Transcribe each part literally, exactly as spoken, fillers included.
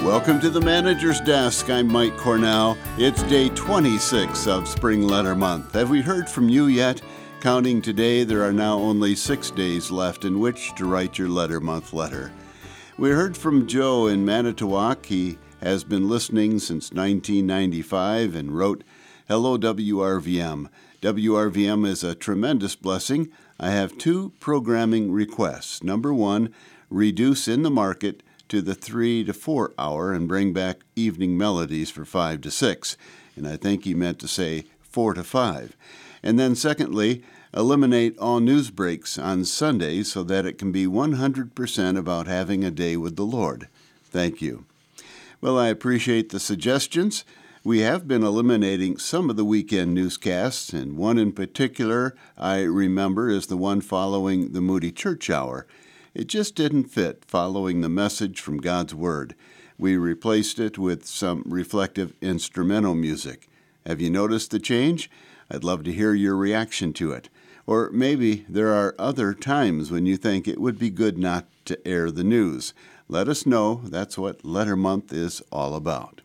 Welcome to the Manager's Desk. I'm Mike Cornell. It's day twenty-six of Spring Letter Month. Have we heard from you yet? Counting today, there are now only six days left in which to write your Letter Month letter. We heard from Joe in Manitowoc. He has been listening since nineteen ninety-five and wrote, "Hello, W R V M. W R V M is a tremendous blessing. I have two programming requests. Number one, reduce In the Market to the three to four hour and bring back evening melodies for five to six. And I think he meant to say four to five. And then secondly, eliminate all news breaks on Sundays so that it can be one hundred percent about having a day with the Lord. Thank you." Well, I appreciate the suggestions. We have been eliminating some of the weekend newscasts, and one in particular I remember is the one following the Moody Church Hour. It just didn't fit following the message from God's Word. We replaced it with some reflective instrumental music. Have you noticed the change? I'd love to hear your reaction to it. Or maybe there are other times when you think it would be good not to air the news. Let us know. That's what Letter Month is all about.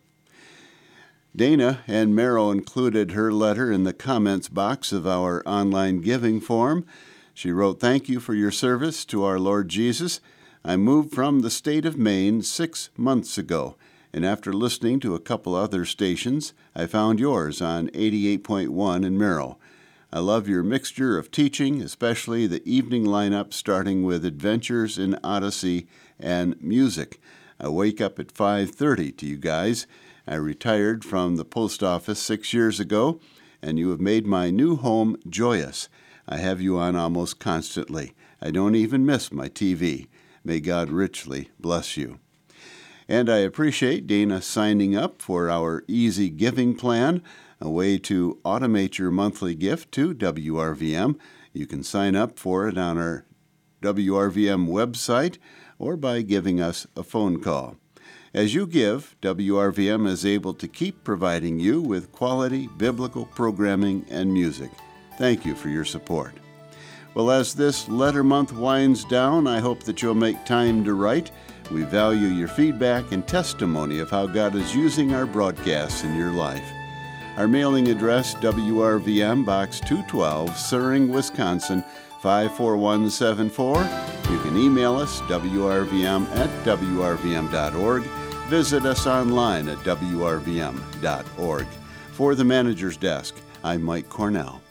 Dana and Merrill included her letter in the comments box of our online giving form. She wrote, "Thank you for your service to our Lord Jesus. I moved from the state of Maine six months ago, and after listening to a couple other stations, I found yours on eighty-eight point one in Merrill. I love your mixture of teaching, especially the evening lineup starting with Adventures in Odyssey and music. I wake up at five thirty to you guys. I retired from the post office six years ago, and you have made my new home joyous. I have you on almost constantly. I don't even miss my T V. May God richly bless you." And I appreciate Dana signing up for our Easy Giving Plan, a way to automate your monthly gift to W R V M. You can sign up for it on our W R V M website or by giving us a phone call. As you give, W R V M is able to keep providing you with quality biblical programming and music. Thank you for your support. Well, as this letter month winds down, I hope that you'll make time to write. We value your feedback and testimony of how God is using our broadcasts in your life. Our mailing address, W R V M, Box two twelve, Suring, Wisconsin, five four one seven four. You can email us, W R V M at W R V M dot org. Visit us online at W R V M dot org. For the Manager's Desk, I'm Mike Cornell.